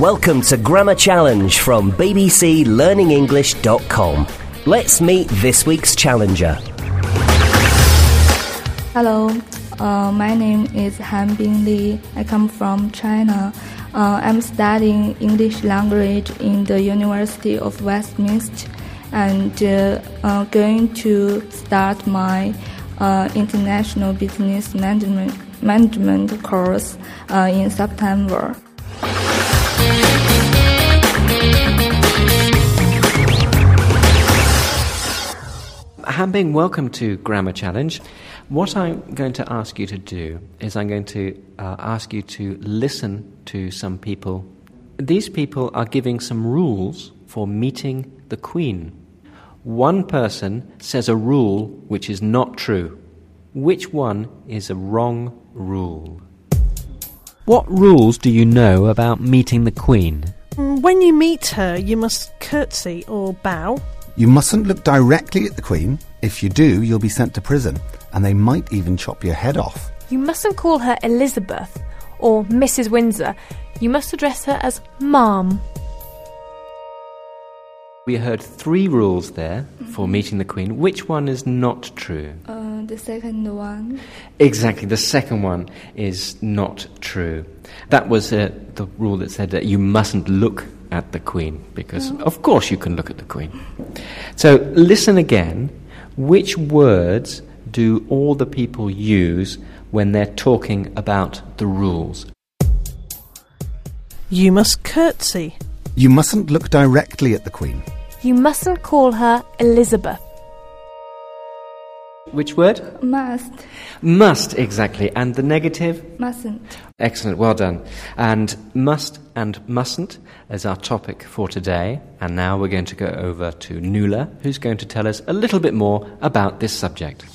Welcome to Grammar Challenge from bbclearningenglish.com. Let's meet this week's challenger. Hello, my name is Hanbin Li. I come from China. I'm studying English language in the University of Westminster and going to start my international business management course in September. Hanbing, welcome to Grammar Challenge. What I'm going to ask you to do is I'm going to ask you to listen to some people. These people are giving some rules for meeting the Queen. One person says a rule which is not true. Which one is a wrong rule? What rules do you know about meeting the Queen? When you meet her, you must curtsy or bow. You mustn't look directly at the Queen. If you do, you'll be sent to prison, and they might even chop your head off. You mustn't call her Elizabeth or Mrs. Windsor. You must address her as Ma'am. We heard 3 rules there for meeting the Queen. Which one is not true? The second one. Exactly, the second one is not true. That was the rule that said that you mustn't look at the Queen, because of course you can look at the Queen. So listen again. Which words do all the people use when they're talking about the rules? You must curtsy. You mustn't look directly at the Queen. You mustn't call her Elizabeth. Which word? Must. Must, exactly. And the negative? Mustn't. Excellent, well done. And must and mustn't is our topic for today. And now we're going to go over to Nuala, who's going to tell us a little bit more about this subject.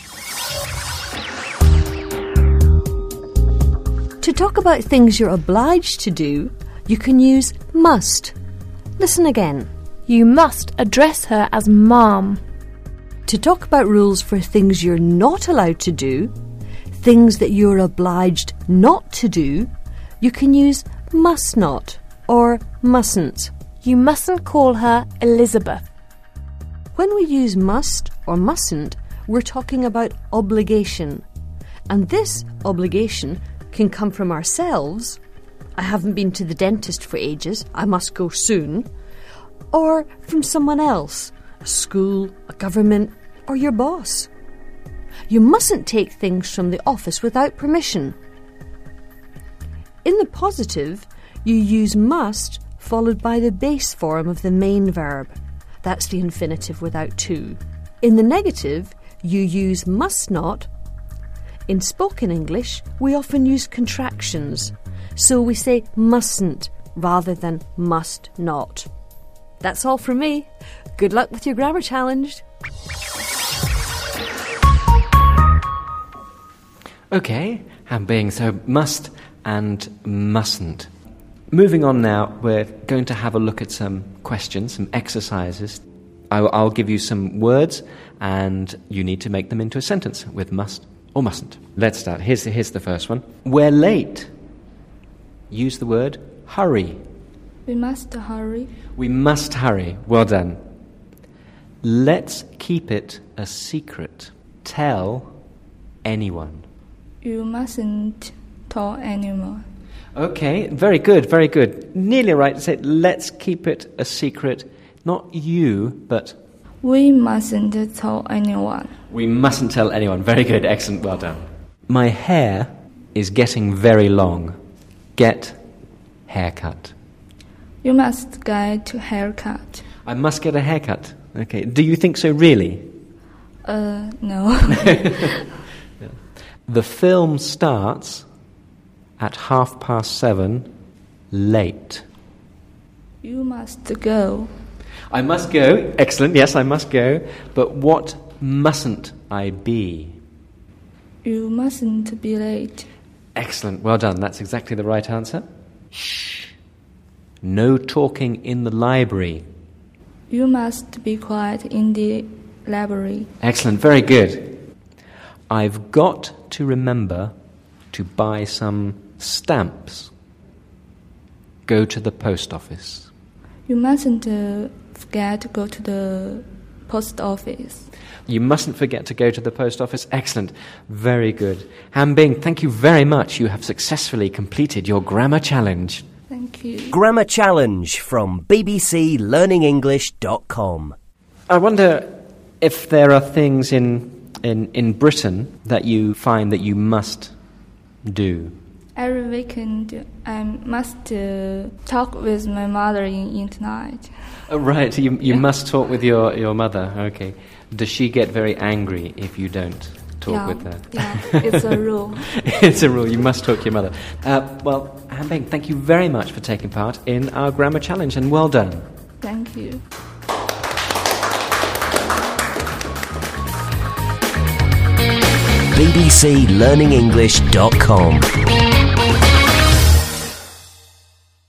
To talk about things you're obliged to do, you can use must. Listen again. You must address her as Ma'am. To talk about rules for things you're not allowed to do, things that you're obliged not to do, you can use must not or mustn't. You mustn't call her Elizabeth. When we use must or mustn't, we're talking about obligation. And this obligation can come from ourselves. I haven't been to the dentist for ages, I must go soon. Or from someone else, a school, a government, or your boss. You mustn't take things from the office without permission. In the positive, you use must followed by the base form of the main verb. That's the infinitive without to. In the negative, you use must not. In spoken English, we often use contractions, so we say mustn't rather than must not. That's all from me. Good luck with your grammar challenge. Okay, Hanbing, so must and mustn't. Moving on now, we're going to have a look at some questions, some exercises. I'll give you some words and you need to make them into a sentence with must or mustn't. Let's start. Here's the first one. We're late. Use the word hurry. We must hurry. We must hurry. Well done. Let's keep it a secret. Tell anyone. You mustn't tell anyone. Okay, very good, very good. Nearly right. Say, let's keep it a secret. Not you, but... We mustn't tell anyone. We mustn't tell anyone. Very good, excellent, well done. My hair is getting very long. Get haircut. You must get a haircut. I must get a haircut. Okay, do you think so really? No. The film starts at 7:30 late. You must go. I must go. Excellent, yes, I must go. But what mustn't I be? You mustn't be late. Excellent, well done. That's exactly the right answer. Shh. No talking in the library. You must be quiet in the library. Excellent, very good. I've got to remember to buy some stamps. go to the post office? You mustn't forget to go to the post office. You mustn't forget to go to the post office. Excellent. Very good. Han Bing, thank you very much. You have successfully completed your grammar challenge. Thank you. Grammar Challenge from bbclearningenglish.com. I wonder if there are things in Britain that you find that you must do. Every weekend, I must talk with my mother in internet. Oh, right, you must talk with your mother. Okay. Does she get very angry if you don't talk with her? Yeah, it's a rule. It's a rule. You must talk to your mother. Well, Han Bing, thank you very much for taking part in our grammar challenge, and well done. Thank you. bbclearningenglish.com